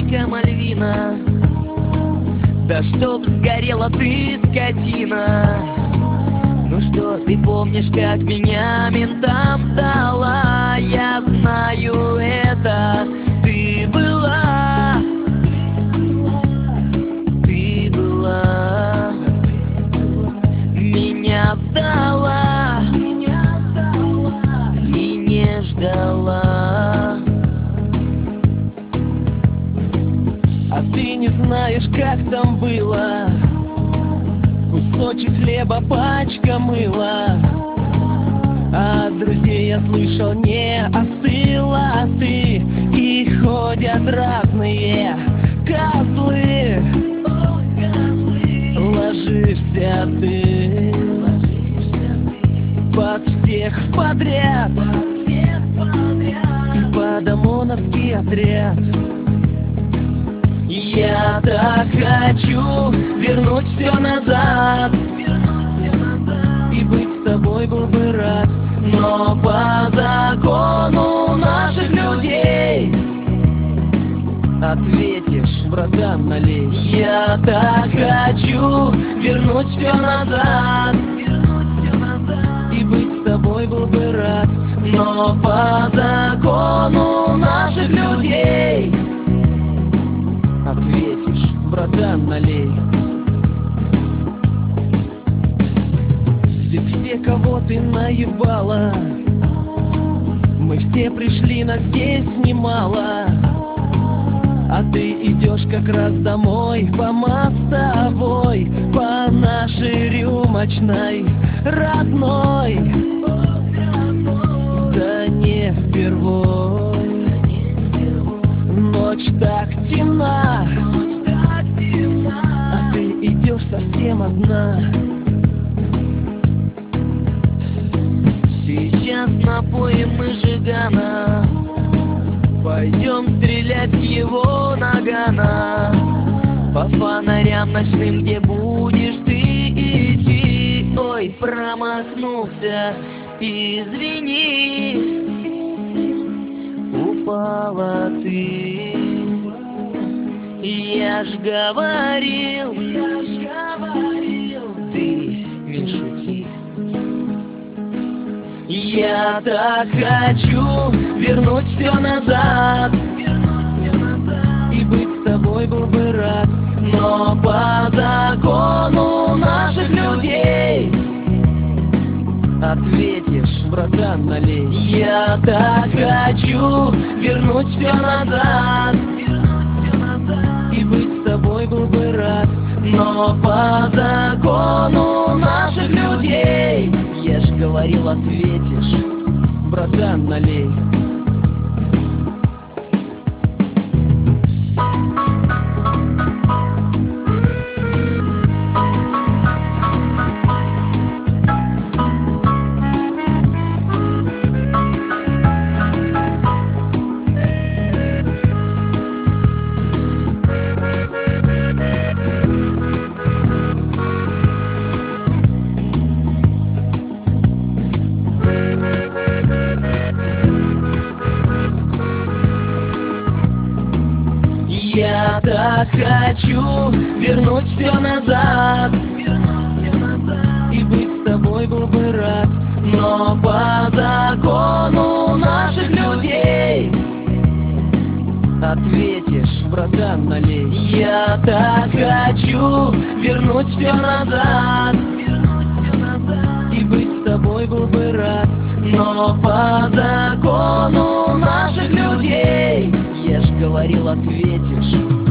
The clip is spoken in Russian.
девочка Мальвина. Да чтоб сгорела ты, скотина. Ну что, ты помнишь, как меня ментам сдала? Я знаю это. Ты была, меня сдала и не ждала. А ты не знаешь, как там было. Кусочек хлеба, пачка мыла. А от друзей я слышал, не остыла ты. И ходят разные козлы. Ложишься ты под всех подряд и под ОМОНовский отряд. Я так хочу вернуть все назад и быть с тобой был бы рад. Но по закону наших людей ответишь, братан, налей. Я так хочу вернуть все назад и быть с тобой был бы рад. Но по закону наших людей ответишь, братан, налей. Ведь все, кого ты наебала, мы все пришли, нас здесь немало. А ты идешь как раз домой по мостовой, по нашей рюмочной родной. Да не впервой, ночь так темна, а ты идешь совсем одна. Сейчас напоим мы Жигана, пойдем стрелять с его нагана. По фонарям ночным, где будешь ты идти. Ой, промахнулся, извини. Упала ты. Я ж говорил, ты не шути. Я так хочу вернуть все назад и быть с тобой был бы рад. Но по закону наших людей ответишь, братан, налей. Я так хочу вернуть все назад и быть с тобой был бы рад. Но по закону наших людей, я ж говорил, ответишь, братан, налей. Я так хочу вернуть все назад и быть с тобой был бы рад. Но по закону наших людей ответишь, братан, налей. Я так хочу вернуть все назад и быть с тобой был бы рад. Но по закону наших людей, я ж говорил, ответишь.